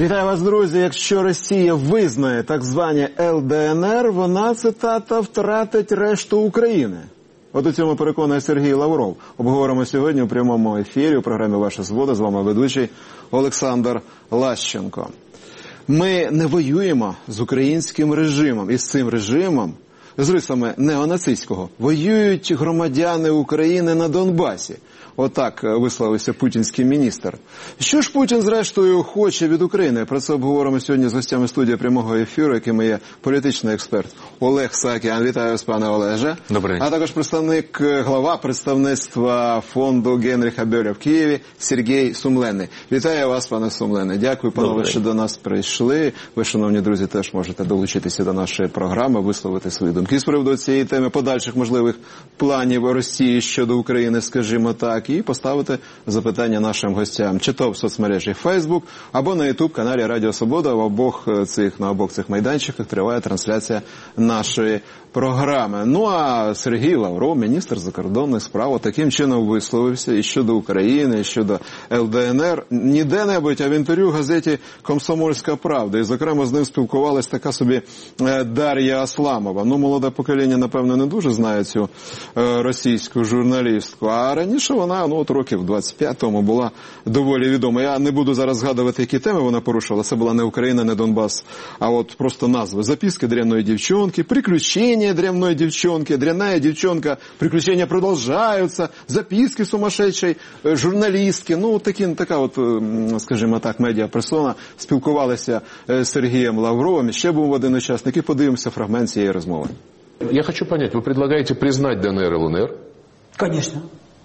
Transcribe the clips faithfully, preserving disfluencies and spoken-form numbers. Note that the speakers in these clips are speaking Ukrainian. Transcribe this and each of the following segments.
Вітаю вас, друзі. Якщо Росія визнає так звані ел де ен ер, вона, цитата, втратить решту України. От у цьому переконує Сергій Лавров. Обговоримо сьогодні у прямому ефірі у програмі «Ваша свобода». З вами ведучий Олександр Лащенко. Ми не воюємо з українським режимом. І з цим режимом, з рисами неонацистського, воюють громадяни України на Донбасі. Отак висловився путінський міністр. Що ж Путін, зрештою, хоче від України? Про це обговоримо сьогодні з гостями студії прямого ефіру, якими є політичний експерт Олег Саакян. Вітаю вас, пане Олеже. Добрий день. А також представник, глава представництва фонду Генріха Бьоля в Києві Сергій Сумленний. Вітаю вас, пане Сумленний. Дякую, панове, що до нас прийшли. Ви, шановні друзі, теж можете долучитися до нашої програми, висловити свої думки з приводу цієї теми, подальших можливих планів Росії щодо України, скажімо так, і поставити запитання нашим гостям, чи то в соцмережі Facebook, або на YouTube-каналі Радіо Свобода. В обох цих, на обох цих майданчиках триває трансляція нашої програми. Ну а Сергій Лавров, міністр закордонних справ, таким чином висловився і щодо України, і щодо ел де ен ер. Ніде-небудь, а в інтерв'ю газеті «Комсомольська правда». І, зокрема, з ним спілкувалась така собі Дар'я Асламова. Ну, молоде покоління, напевно, не дуже знає цю російську журналістку. А раніше вона, ну, от років двадцять п'ять тому була доволі відома. Я не буду зараз згадувати, які теми вона порушила. Це була не Україна, не Донбас, а от просто назви. «Записки дрянної дівчонки», «Приключения дрянной девчонки», «Дрянная девчонка», «Приключения продолжаются», «Записки сумасшедшей журналістки». Ну, такі, така от, скажімо так, медіаперсона спілкувалися з Сергієм Лавровим. Ще був один учасник. І подивимося фрагмент цієї розмови. Я хочу понять, вы предлагаете признать ДНР и ЛНР? Конечно.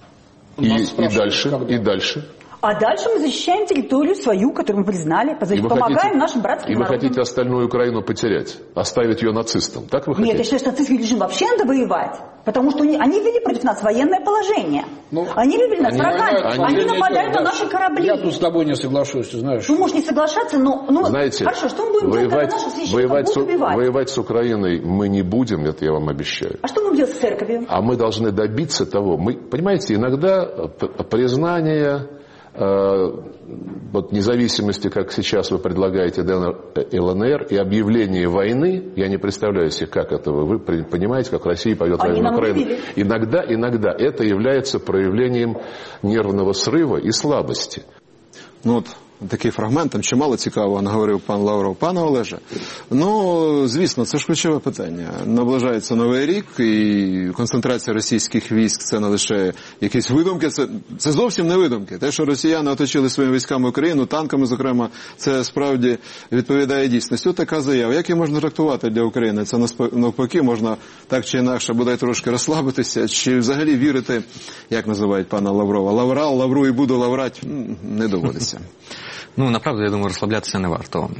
И, и дальше, когда? И дальше? А дальше мы защищаем территорию свою, которую мы признали, помогаем хотите, нашим братским И вы народам. хотите остальную Украину потерять, оставить ее нацистам, так вы хотите? Нет, я считаю, что нацистский режим вообще надо воевать, потому что они, они ввели против нас военное положение. Ну, они вывели нас врагами, они, они, они нападают на наши корабли. Я тут с тобой не соглашусь, знаешь. Ну, можешь не соглашаться, но... Ну, знаете, хорошо, что мы будем воевать, делать, когда наши воевать, будут убивать? Воевать с Украиной мы не будем, это я вам обещаю. А что мы будем делать с церковью? А мы должны добиться того, мы, понимаете, иногда признание... вот независимости, как сейчас вы предлагаете ДНР и ЛНР, и объявление войны, я не представляю себе, как это вы, вы понимаете, как Россия пойдет войну на Украину. Иногда, иногда это является проявлением нервного срыва и слабости. Ну от такий фрагмент, там чимало цікавого наговорив пан Лавров. Пане Олеже, ну, звісно, це ж ключове питання. Наближається Новий рік, і концентрація російських військ – це не лише якісь видумки, це, це зовсім не видумки. Те, що росіяни оточили своїми військами Україну, танками, зокрема, це справді відповідає дійсності. Ось така заява. Як її можна трактувати для України? Це навпаки, можна так чи інакше, бодай трошки розслабитися, чи взагалі вірити, як називають пана Лаврова, лаврал, лавру і буду лаврать, не доводиться. Ну, направду, я думаю, розслаблятися не варто.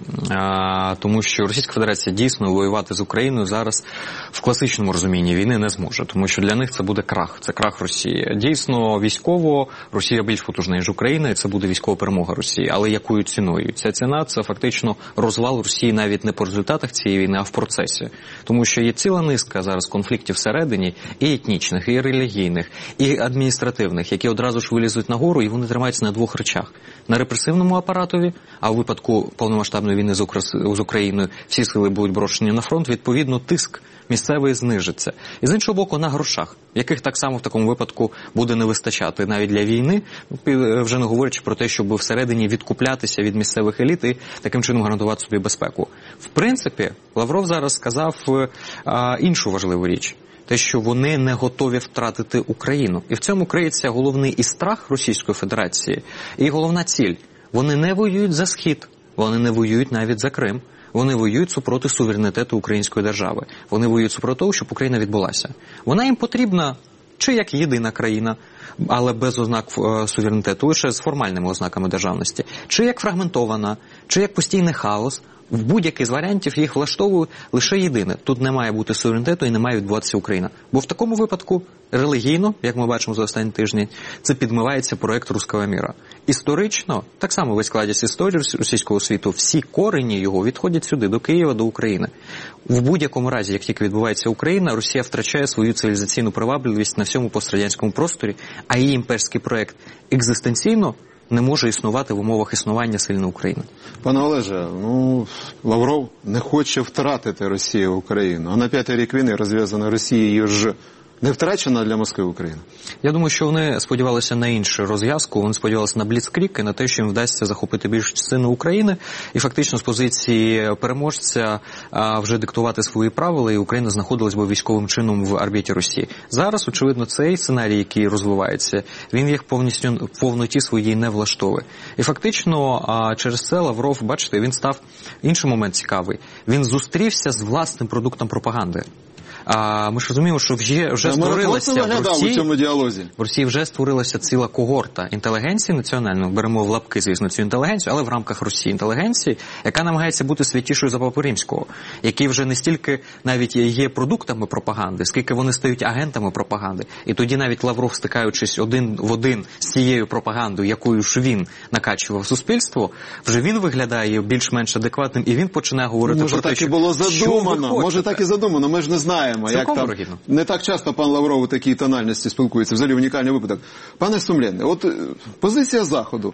А, тому що Російська Федерація дійсно воювати з Україною зараз в класичному розумінні війни не зможе. Тому що для них це буде крах, це крах Росії. Дійсно, військово Росія більш потужна, ніж Україна, і це буде військова перемога Росії. Але якою ціною? Ця ціна – це фактично розвал Росії навіть не по результатах цієї війни, а в процесі. Тому що є ціла низка зараз конфліктів всередині, і етнічних, і релігійних, і адміністративних, які одразу ж вилізуть нагору, і вони тримаються на двох речах. На репресивному апаратові, а у випадку повномасштабної війни з Україною всі сили будуть брошені на фронт, відповідно, тиск місцевий знижиться. І з іншого боку, на грошах, яких так само в такому випадку буде не вистачати навіть для війни, вже не говорячи про те, щоб всередині відкуплятися від місцевих еліт і таким чином гарантувати собі безпеку. В принципі, Лавров зараз сказав а, іншу важливу річ. Те, що вони не готові втратити Україну. І в цьому криється головний і страх Російської Федерації, і головна ціль. Вони не воюють за Схід, вони не воюють навіть за Крим. Вони воюють супроти суверенітету української держави. Вони воюють супроти того, щоб Україна відбулася. Вона їм потрібна чи як єдина країна, але без ознак суверенітету, лише з формальними ознаками державності, чи як фрагментована, чи як постійний хаос. В будь-який з варіантів їх влаштовує лише єдине. Тут не має бути суверенітету і не має відбуватися Україна. Бо в такому випадку релігійно, як ми бачимо за останні тижні, це підмивається проект «Руського міра». Історично, так само ви складаєте історію російського світу, всі корені його відходять сюди, до Києва, до України. В будь-якому разі, як тільки відбувається Україна, Росія втрачає свою цивілізаційну привабливість на всьому пострадянському просторі, а її імперський проект екзистенційно не може існувати в умовах існування сильної України. Пане Олеже, ну, Лавров не хоче втратити Росію Україну, а на п'ятий рік війни розв'язана Росією ж не втрачена для Москви Україна? Я думаю, що вони сподівалися на іншу розв'язку, вони сподівалися на бліцкриг і на те, що їм вдасться захопити більшу частину України і фактично з позиції переможця а, вже диктувати свої правила, і Україна знаходилась би військовим чином в орбіті Росії. Зараз, очевидно, цей сценарій, який розвивається, він їх повністю в повноті своїй не влаштовує. І фактично а, через це Лавров, бачите, він став, інший момент цікавий, він зустрівся з власним продуктом пропаганди. А ми ж розуміємо, що вже, вже створилася в Росії, у цьому діалозі. в Росії вже створилася ціла когорта інтелігенції національної, беремо в лапки, звісно, цю інтелігенцію, але в рамках Росії інтелігенції, яка намагається бути святішою за Папу Римського, які вже не стільки навіть є продуктами пропаганди, скільки вони стають агентами пропаганди. І тоді навіть Лавров, стикаючись один в один з цією пропагандою, якою ж він накачував суспільство, вже він виглядає більш-менш адекватним, і він починає говорити може, про те, що... Може, так і було задумано, може, так і задумано, ми ж не знаємо. Як там, не так часто пан Лавров у такій тональності спілкується, взагалі унікальний випадок. Пане Сумленне, от позиція Заходу.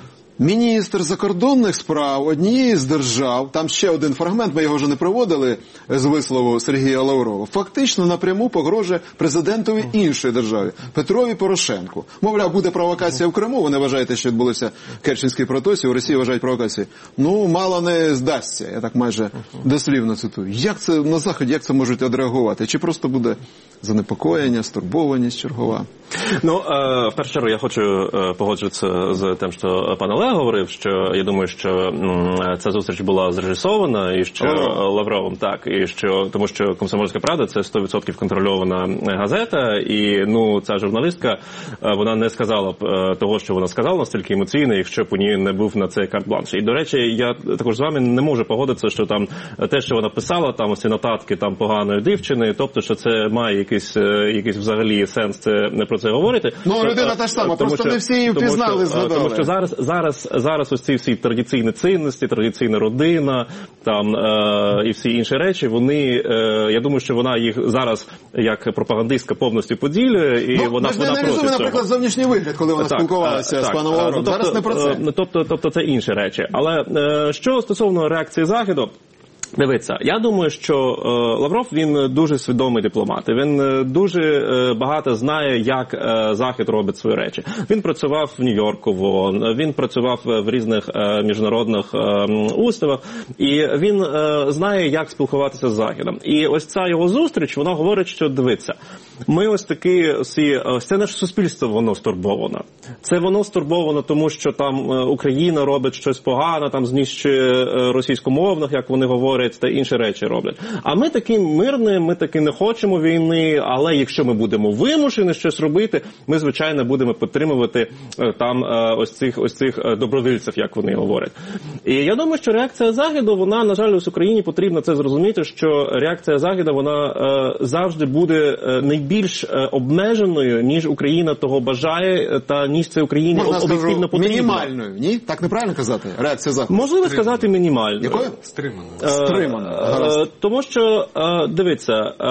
Міністр закордонних справ однієї з держав, там ще один фрагмент, ми його вже не проводили з вислову Сергія Лаврова, фактично напряму погрожує президентові іншої держави, Петрові Порошенку. Мовляв, буде провокація в Криму, вони вважають, що відбулося в Керченській протоці, у Росії вважають провокацію. Ну, мало не здасться, я так майже дослівно цитую. Як це на Заході, як це можуть відреагувати? Чи просто буде занепокоєння, стурбованість чергова? Ну, в першу чергу я хочу погоджуватися з тим, що пан Олег говорив, що я думаю, що ця зустріч була зрежисована, і що oh. Лавровим, так, і що, тому що «Комсомольська правда» – це сто відсотків контрольована газета, і, ну, ця журналістка, вона не сказала б того, що вона сказала, настільки емоційно, якщо б у ній не був на це карт-бланш. І, до речі, я також з вами не можу погодитися, що там те, що вона писала, там ось ці нотатки там поганої дівчини, тобто, що це має якийсь, якийсь взагалі сенс це, не про це говорити. Ну, людина та ж сама, просто що, не всі її впізнали, згадали. Тому що зараз, зараз, зараз ось ці всі традиційні цінності, традиційна родина, там, е, і всі інші речі, вони, е, я думаю, що вона їх зараз, як пропагандистка, повністю поділює, і ну, вона, вона проти цього. Наприклад, зовнішній вигляд, коли вона так, спілкувалася так, з паном Лавровим. Ну, зараз не про це. Ну, тобто, тобто це інші речі. Але е, що стосовно реакції Заходу, дивіться, я думаю, що е, Лавров, він дуже свідомий дипломат. Він е, дуже е, багато знає, як е, Захід робить свої речі. Він працював в Нью-Йорку в ООН, він працював в різних е, міжнародних е, уставах, і він е, знає, як спілкуватися з Західом. І ось ця його зустріч, вона говорить, що, дивіться, ми ось такі, всі, це наше суспільство, воно стурбовано. Це воно стурбовано, тому що там Україна робить щось погане, там знищує російськомовних, як вони говорять, та інші речі роблять. А ми такі мирні, ми таки не хочемо війни, але якщо ми будемо вимушені щось робити, ми, звичайно, будемо підтримувати там ось цих, ось цих добровольців, як вони говорять. І я думаю, що реакція Заходу, вона, на жаль, ось Україні потрібно це зрозуміти, що реакція Заходу, вона завжди буде найбільш обмеженою, ніж Україна того бажає, та ніж це Україні об'єктивно потрібно. Мінімальною, ні? Так неправильно казати? Реакція Заходу? Можливо сказати мінімальною. Якою? Стриманою. Е, тому що, е, дивіться,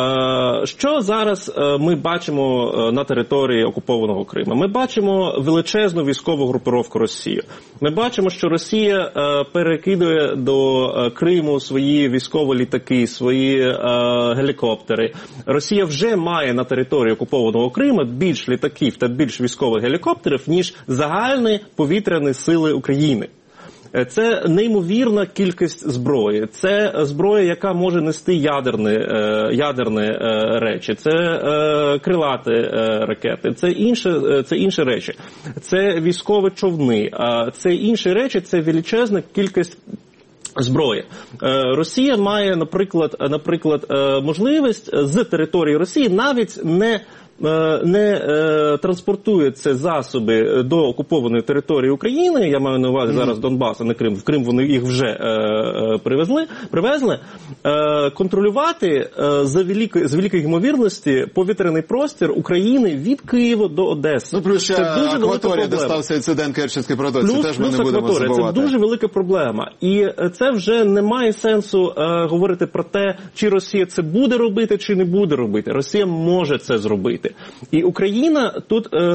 е, що зараз е, ми бачимо на території окупованого Криму? Ми бачимо величезну військову групировку Росії. Ми бачимо, що Росія е, перекидує до е, Криму свої військові літаки, свої е, гелікоптери. Росія вже має на території окупованого Криму більш літаків та більш військових гелікоптерів, ніж загальні повітряні сили України. Це неймовірна кількість зброї. Це зброя, яка може нести ядерні, ядерні речі. Це крилаті ракети. Це інші, це інші речі. Це військові човни. Це інші речі, це величезна кількість зброї. Росія має, наприклад, наприклад, можливість з території Росії навіть не не е, транспортує ці засоби до окупованої території України, я маю на увазі mm-hmm. зараз Донбас, а не Крим, в Крим вони їх вже е, е, привезли, привезли, е, контролювати е, за великої, з великої ймовірності повітряний простір України від Києва до Одеси. Ну, плюс ще акваторія, де стався інцидент Керченської протоці, плюс, теж ми не будемо забувати. Це дуже велика проблема. І це вже не має сенсу е, говорити про те, чи Росія це буде робити, чи не буде робити. Росія може це зробити. розумієте? І Україна тут е,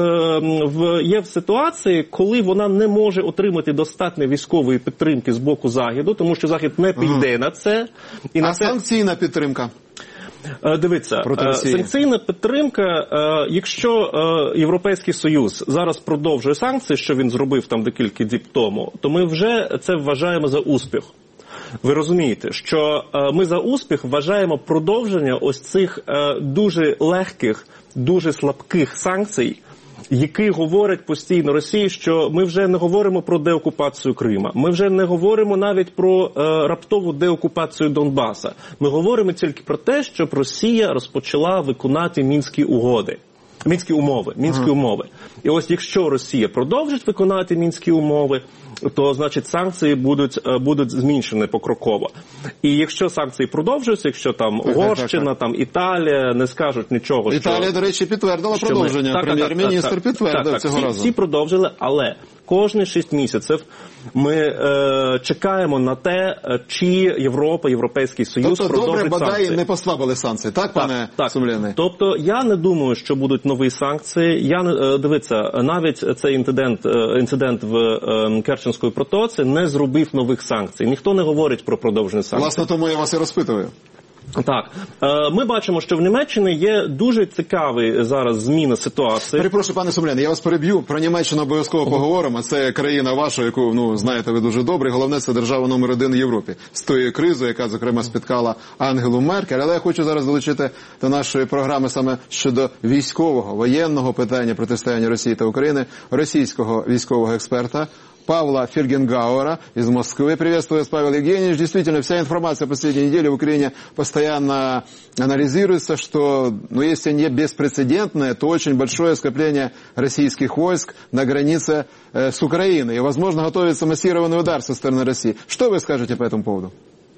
в, є в ситуації, коли вона не може отримати достатньо військової підтримки з боку Заходу, тому що Захід не піде ага. на це. І а на санкційна це... підтримка? Дивіться, санкційна підтримка, якщо Європейський Союз зараз продовжує санкції, що він зробив там декілька діб тому, то ми вже це вважаємо за успіх. Ви розумієте, що ми за успіх вважаємо продовження ось цих дуже легких, дуже слабких санкцій, які говорять постійно Росії, що ми вже не говоримо про деокупацію Крима, ми вже не говоримо навіть про е, раптову деокупацію Донбаса. Ми говоримо тільки про те, щоб Росія розпочала виконати Мінські угоди. Мінські умови, Мінські ага. умови. І ось якщо Росія продовжить виконати Мінські умови, то, значить, санкції будуть, будуть зміншені покроково. І якщо санкції продовжуються, якщо там Угорщина, там Італія не скажуть нічого, що... Італія, до речі, підтвердила продовження. Ми... Прем'єр-міністр підтвердив так, так, цього всі, разу. Всі продовжили, але кожні шість місяців ми е, чекаємо на те, чи Європа, Європейський Союз тобто, продовжить санкції. Тобто, добре, бодай не послабили санкції, так, так пане так. Сумленний? Тобто, я не думаю, що будуть нові санкції. Я не, дивіться, навіть цей інцидент, інцидент в е, Керченській протоці не зробив нових санкцій. Ніхто не говорить про продовження санкцій. Власне, тому я вас і розпитую. Так. Ми бачимо, що в Німеччині є дуже цікаві зараз зміни ситуації. Перепрошую, пане Сумленний, я вас переб'ю. Про Німеччину обов'язково поговоримо. Це країна ваша, яку, ну, знаєте ви дуже добре. Головне, це держава номер один в Європі. З тою кризою, яка, зокрема, спіткала Ангелу Меркель. Але я хочу зараз долучити до нашої програми саме щодо військового, воєнного питання протистояння Росії та України, російського військового експерта Павла Фельгенгауэра из Москвы. Приветствую вас, Павел Евгеньевич. Действительно, вся информация последней недели в Украине постоянно анализируется, что, ну, если не беспрецедентное, то очень большое скопление российских войск на границе э, с Украиной. И, возможно, готовится массированный удар со стороны России. Что вы скажете по этому поводу?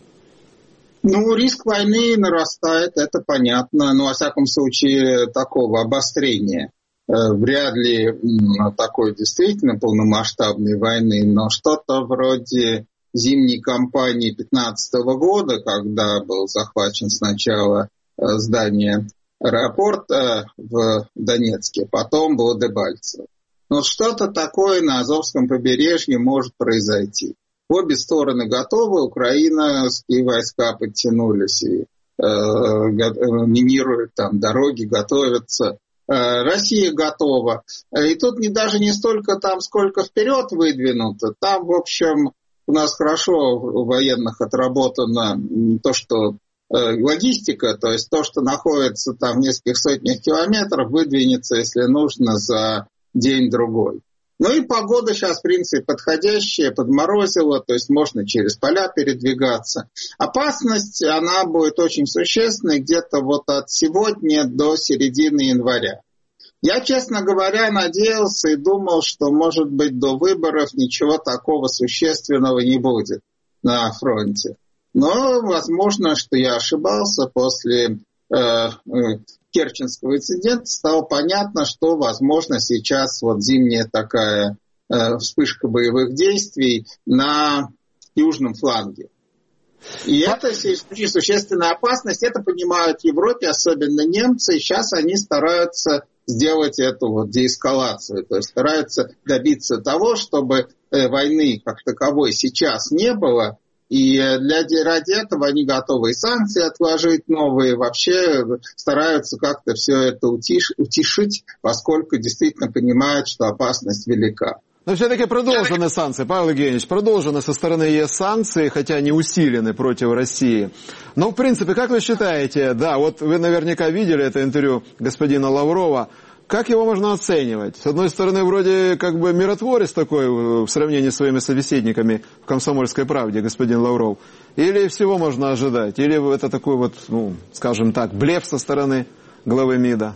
Ну, риск войны нарастает, это понятно. Но, во всяком случае, такого обострения вряд ли такой действительно полномасштабной войны, но что-то вроде зимней кампании две тысячи пятнадцатого года, когда был захвачен сначала здание аэропорта в Донецке, потом было Дебальцево. Но что-то такое на Азовском побережье может произойти. Обе стороны готовы, украинские войска подтянулись и э, минируют там дороги, готовятся. Россия готова. И тут не, даже не столько там, сколько вперед выдвинуто. Там, в общем, у нас хорошо в военных отработано то, что э, логистика, то есть то, что находится там в нескольких сотнях километров, выдвинется, если нужно, за день-другой. Ну и погода сейчас, в принципе, подходящая, подморозила, то есть можно через поля передвигаться. Опасность, она будет очень существенной где-то вот от сегодня до середины января. Я, честно говоря, надеялся и думал, что, может быть, до выборов ничего такого существенного не будет на фронте. Но, возможно, что я ошибался. После э, Керченского инцидента стало понятно, что, возможно, сейчас вот зимняя такая э, вспышка боевых действий на южном фланге. И это очень существенная опасность. Это понимают в Европе, особенно немцы. И сейчас они стараются сделать эту вот деэскалацию. То есть стараются добиться того, чтобы э, войны как таковой сейчас не было. И для, ради этого они готовы и санкции отложить новые, вообще стараются как-то все это утиш, утешить, поскольку действительно понимают, что опасность велика. Но все-таки продолжены санкции, Павел Евгеньевич, продолжены со стороны ЕС санкции, хотя не усилены против России. Но, в принципе, как вы считаете, да, вот вы наверняка видели это интервью господина Лаврова, как его можно оценивать? С одной стороны, вроде как бы миротворец такой в сравнении с своими собеседниками в «Комсомольской правде», господин Лавров. Или всего можно ожидать? Или это такой вот, ну, скажем так, блеф со стороны главы МИДа?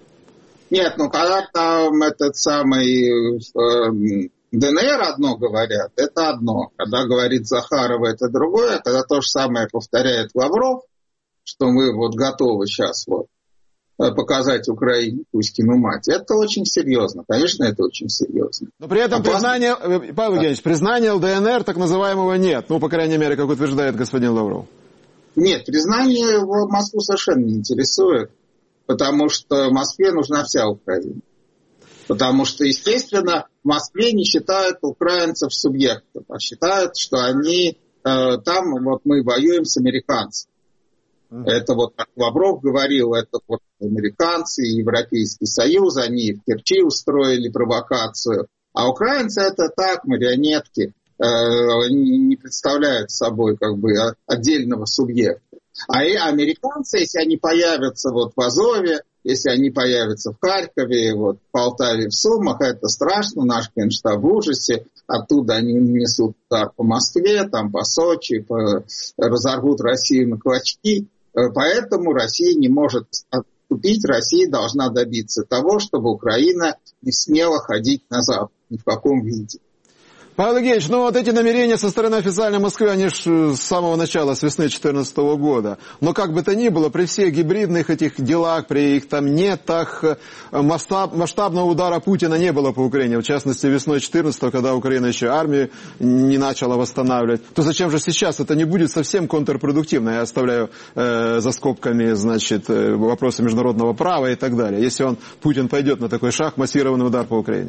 Нет, ну когда там этот самый э, ДНР одно говорят, это одно. Когда говорит Захарова, это другое. Когда то же самое повторяет Лавров, что мы вот готовы сейчас вот показать Украине Кузькину мать. Это очень серьезно. Конечно, это очень серьезно. Но при этом Опасно... признание, Павел Евгеньевич, признания ЛДНР так называемого нет. Ну, по крайней мере, как утверждает господин Лавров. Нет, признание его Москву совершенно не интересует. потому что Москве нужна вся Украина. Потому что, естественно, в Москве не считают украинцев субъектом, а считают, что они э, там, вот мы воюем с американцами. Mm-hmm. Это вот, как Лавров говорил, это вот американцы и Европейский Союз, они в Керчи устроили провокацию. А украинцы это так, марионетки, э, они не представляют собой как бы отдельного субъекта. А и американцы, если они появятся вот в Азове, если они появятся в Харькове, вот, в Полтаве, в Сумах, это страшно, наш Генштаб в ужасе. Оттуда они несут удар по Москве, там, по Сочи, по... разорвут Россию на клочки. Поэтому Россия не может отступить, Россия должна добиться того, чтобы Украина не смела ходить на Запад ни в каком виде. Павел Евгеньевич, ну вот эти намерения со стороны официальной Москвы, они же с самого начала, с весны две тысячи четырнадцатого года. Но как бы то ни было, при всех гибридных этих делах, при их там нетах, масштаб, масштабного удара Путина не было по Украине. В частности, весной две тысячи четырнадцатого, когда Украина еще армию не начала восстанавливать. То зачем же сейчас? Это не будет совсем контрпродуктивно. Я оставляю э, за скобками, значит, вопросы международного права и так далее. Если он, Путин, пойдет на такой шаг, массированный удар по Украине.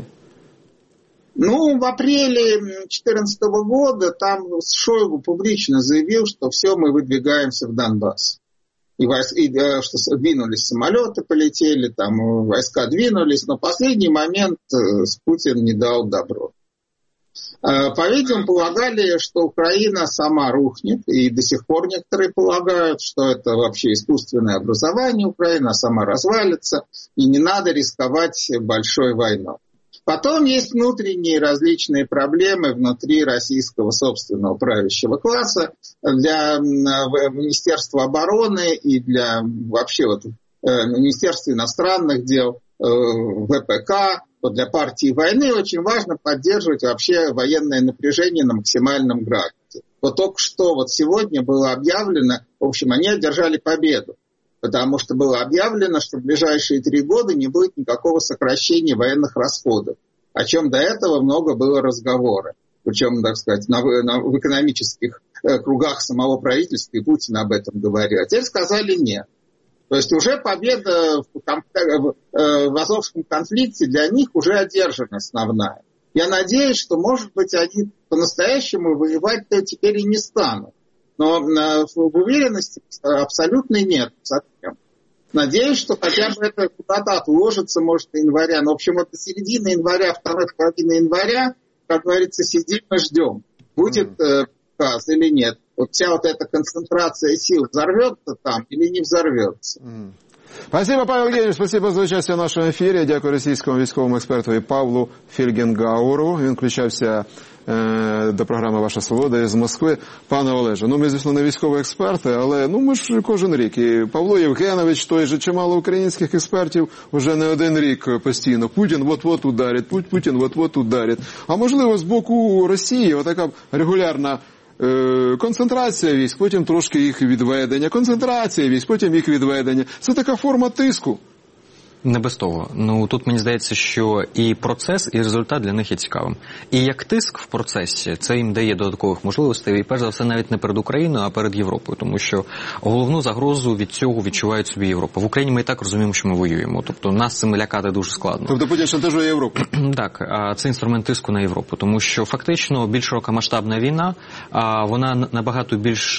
Ну, в апреле две тысячи четырнадцатого года там Шойгу публично заявил, что все, мы выдвигаемся в Донбасс. И, и что двинулись самолеты, полетели, там войска двинулись, но в последний момент Путин не дал добро. По-видимому, полагали, что Украина сама рухнет, и до сих пор некоторые полагают, что это вообще искусственное образование, Украина сама развалится, и не надо рисковать большой войной. Потом есть внутренние различные проблемы внутри российского собственного правящего класса. Для Министерства обороны и для вообще вот, Министерства иностранных дел, ВПК, для партии войны очень важно поддерживать вообще военное напряжение на максимальном градусе. Вот только что, вот сегодня было объявлено, в общем, они одержали победу. Потому что было объявлено, что в ближайшие три года не будет никакого сокращения военных расходов, о чем до этого много было разговора. Причем, так сказать, на, на, в экономических э, кругах самого правительства и Путин об этом говорил. А теперь сказали нет. То есть уже победа в, в, э, в Азовском конфликте для них уже одержана основная. Я надеюсь, что, может быть, они по-настоящему воевать-то теперь и не станут. Но в уверенности абсолютной нет. Совсем. Надеюсь, что хотя бы это куда-то отложится, может, до января. Но, в общем, вот до середины января, второй половины января, как говорится, сидим и ждем, будет э, газ или нет. Вот вся вот эта концентрация сил взорвется там или не взорвется. Mm. Спасибо, Павел Евгеньевич, спасибо за участие в нашому ефірі. Дякую російському військовому експерту Павлу Фельгенгауру. Він включався е, до програми «Ваша свобода» із Москви. Пане Олеже, ну ми, звісно, не військові експерти, але ну ми ж кожен рік. І Павло Євгенович, той же, чимало українських експертів, вже не один рік постійно. Путін от-от ударить, Путін от-от ударить. А можливо, з боку Росії отака регулярна концентрація військ, потім трошки їх відведення, концентрація військ, потім їх відведення. Це така форма тиску. Не без того. Ну, тут мені здається, що і процес, і результат для них є цікавим. І як тиск в процесі, це їм дає додаткових можливостей, і перш за все навіть не перед Україною, а перед Європою. Тому що головну загрозу від цього відчувають собі Європа. В Україні ми і так розуміємо, що ми воюємо. Тобто нас цим лякати дуже складно. Тобто Путін шантажує Європу? Так, це інструмент тиску на Європу. Тому що фактично більш широкомасштабна війна, вона набагато більш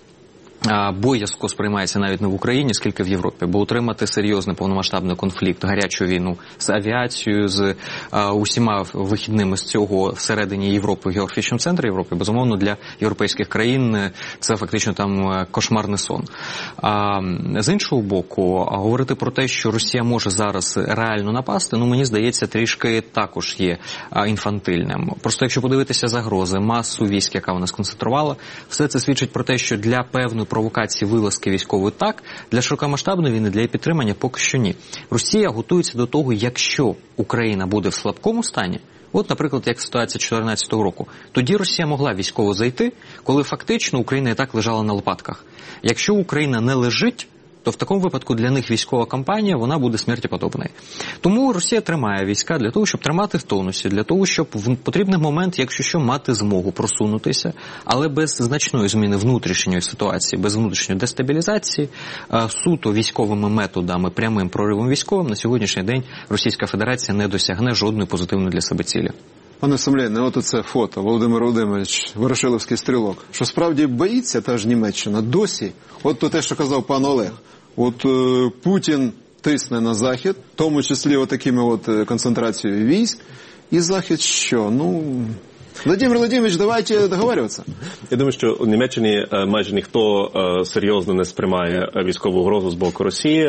боязко сприймається навіть не в Україні, скільки в Європі. Бо утримати серйозний повномасштабний конфлікт, гарячу війну з авіацією, з а, усіма вихідними з цього всередині Європи, в географічному центрі Європи, безумовно, для європейських країн це фактично там кошмарний сон. А, з іншого боку, говорити про те, що Росія може зараз реально напасти, ну, мені здається, трішки також є а, інфантильним. Просто якщо подивитися загрози, масу військ, яка вона сконцентрувала, все це свідчить про те, що для певної провокації, вилазки військової так, для широкомасштабної війни, для її підтримання поки що ні. Росія готується до того, якщо Україна буде в слабкому стані, от, наприклад, як ситуація дві тисячі чотирнадцятого року, тоді Росія могла військово зайти, коли фактично Україна і так лежала на лопатках. Якщо Україна не лежить, то в такому випадку для них військова кампанія, вона буде смерті подобною. Тому Росія тримає війська для того, щоб тримати в тонусі, для того, щоб в потрібний момент, якщо що, мати змогу просунутися, але без значної зміни внутрішньої ситуації, без внутрішньої дестабілізації, суто військовими методами, прямим проривом військовим, на сьогоднішній день Російська Федерація не досягне жодної позитивної для себе цілі. Пане Сумленне, от оце фото, Володимир Володимирович, Ворошиловський стрілок, що справді боїться та ж Німеччина досі, от то те, що казав пан Олег, от е, Путін тисне на Захід, в тому числі отакими от концентрацією військ, і Захід що? Ну... Владимир Владимирович, давайте договарюватися. Я думаю, що у Німеччині майже ніхто серйозно не сприймає військову угрозу з боку Росії.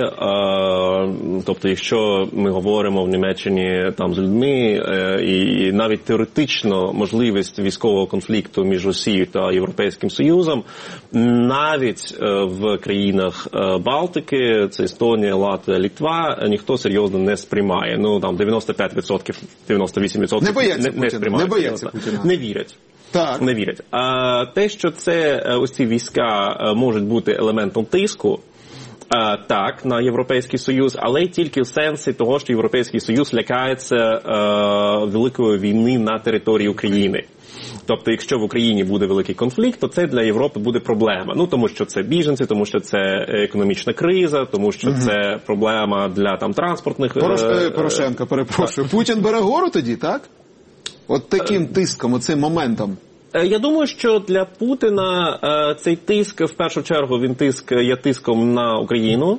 Тобто, якщо ми говоримо в Німеччині там з людьми, і навіть теоретично можливість військового конфлікту між Росією та Європейським Союзом, навіть в країнах Балтики, це Естонія, Латвія, Литва, ніхто серйозно не сприймає. Ну, там дев'яносто п'ять відсотків, дев'яносто вісім відсотків не бояться не, не сприймають. Не бояться Путіна. Не вірять. Так. Не вірять. А те, що це ось ці війська можуть бути елементом тиску, а, так, на Європейський Союз, але тільки в сенсі того, що Європейський Союз лякається а, великої війни на території України. Тобто, якщо в Україні буде великий конфлікт, то це для Європи буде проблема. Ну, тому що це біженці, тому що це економічна криза, тому що угу. це проблема для там транспортних... Порош... Порошенко, перепрошую. Путін бере гору тоді, так? От таким тиском, оцим моментом. Я думаю, що для Путіна е, цей тиск, в першу чергу, він тиск є тиском на Україну.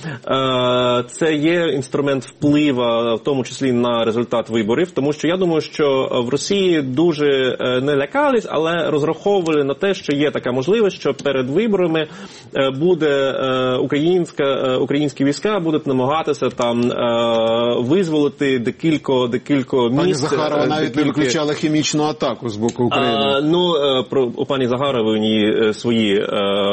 Е, це є інструмент впливу, в тому числі на результат виборів, тому що я думаю, що в Росії дуже не лякались, але розраховували на те, що є така можливість, що перед виборами буде українська, українські війська будуть намагатися там визволити декілько, декілько місць. Пані Захарова навіть декілька... не виключала хімічну атаку з боку України. А, ну, про, у пані Захарової у ній свої,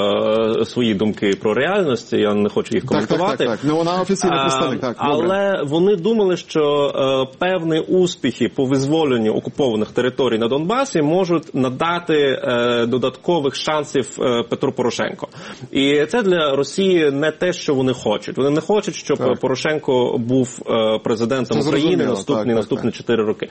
свої думки про реальність, я не хочу їх коментувати. Так, так, так. Ну, вона офіційний представник, так. Але добре. Вони думали, що е, певні успіхи по визволенню окупованих територій на Донбасі можуть надати е, додаткових шансів е, Петру Порошенку. І це для Росії не те, що вони хочуть. Вони не хочуть, щоб так. Порошенко був е, президентом це України наступні, наступні чотири роки.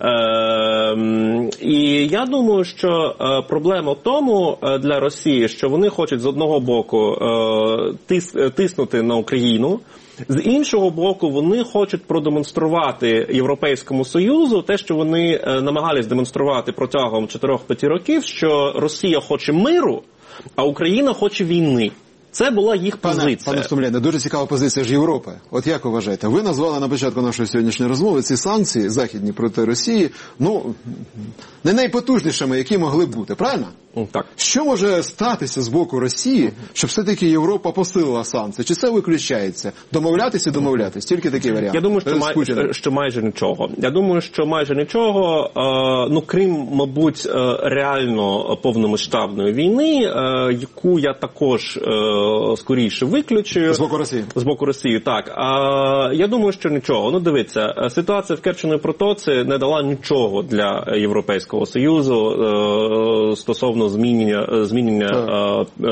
Е, і я думаю, що е, проблема в тому е, для Росії, що вони хочуть з одного боку е, тис, тиснути на Україну, з іншого боку, вони хочуть продемонструвати Європейському Союзу те, що вони е, намагались демонструвати протягом чотирьох-п'яти років, що Росія хоче миру, а Україна хоче війни. Це була їх позиція. Пане, пане Сумленне, дуже цікава позиція ж Європи. От як ви вважаєте? Ви назвали на початку нашої сьогоднішньої розмови ці санкції західні проти Росії, ну, не найпотужнішими, які могли б бути, правильно? Так. Що може статися з боку Росії, щоб все-таки Європа посилила санкції? Чи це виключається? Домовлятися і домовлятися? Тільки такий варіант. Я думаю, що, май... що майже нічого. Я думаю, що майже нічого, е, ну, крім, мабуть, е, реально повномасштабної війни, е, яку я також е, скоріше виключую. З боку Росії? З боку Росії, так. Е, я думаю, що нічого. Ну, дивіться, ситуація в Керченій протоці не дала нічого для Європейського Союзу е, стосовно змінення, змінення е,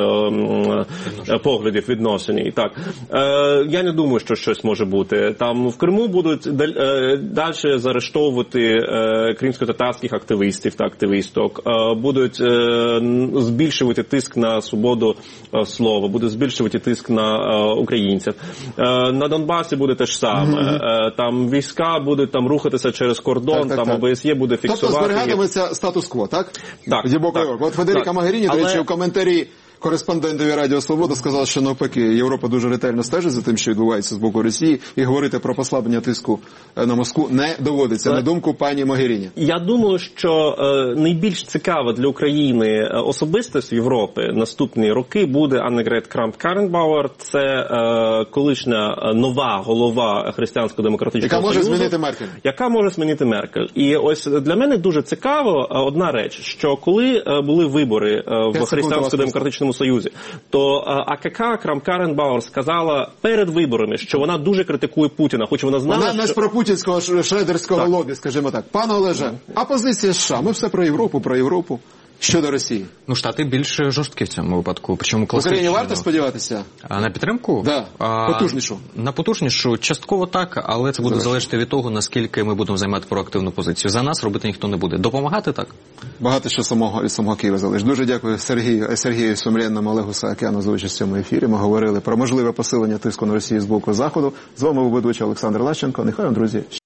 е, поглядів, відносин. Так. Е, я не думаю, що щось може бути. Там в Криму будуть е, далі заарештовувати е, кримсько-татарських активістів та активісток, е, будуть е, збільшувати тиск на свободу е, слова, будуть збільшувати тиск на е, українців. Е, на Донбасі буде те ж саме. Е, там війська будуть там рухатися через кордон, так, так, там ОБСЄ буде фіксувати. Тобто зберігатиметься статус-кво, так? Так. так. Федеріка Могеріні, до речі, у коментарі кореспондентові Радіо Свобода сказав, що навпаки, Європа дуже ретельно стежить за тим, що відбувається з боку Росії, і говорити про послаблення тиску на Москву не доводиться, на думку пані Могеріні. Я думаю, що е, найбільш цікава для України особистість Європи наступні роки буде Аннегрет Крамп-Карренбауер. Це е, колишня нова голова Християнсько-демократичного Союзу. Яка може змінити Меркель. Яка може змінити Меркель. І ось для мене дуже цікаво одна реч, що коли були вибори в Християнсько-демократичному Союзі, то АКК Крамп-Карренбауер сказала перед виборами, що вона дуже критикує Путіна, хоч вона знала, вона не що... з пропутінського шредерського лобі, скажімо так. Пане Олеже, а позиція США? Ми все про Європу, про Європу. Щодо Росії? Ну, Штати більш жорсткі в цьому випадку. Причому класично. Україні варто сподіватися? А на підтримку? Да. А, потужнішу. На потужнішу частково так, але це буде Зараз. залежати від того, наскільки ми будемо займати проактивну позицію. За нас робити ніхто не буде. Допомагати так? Багато що самого, від самого Києва залежить. Дуже дякую Сергію, Сергію Сумленному, Олегу Саакяну за участь в цьому ефірі. Ми говорили про можливе посилення тиску на Росію з боку Заходу. З вами був ведучий Олександр Лащенко. Нехай вам, друзі,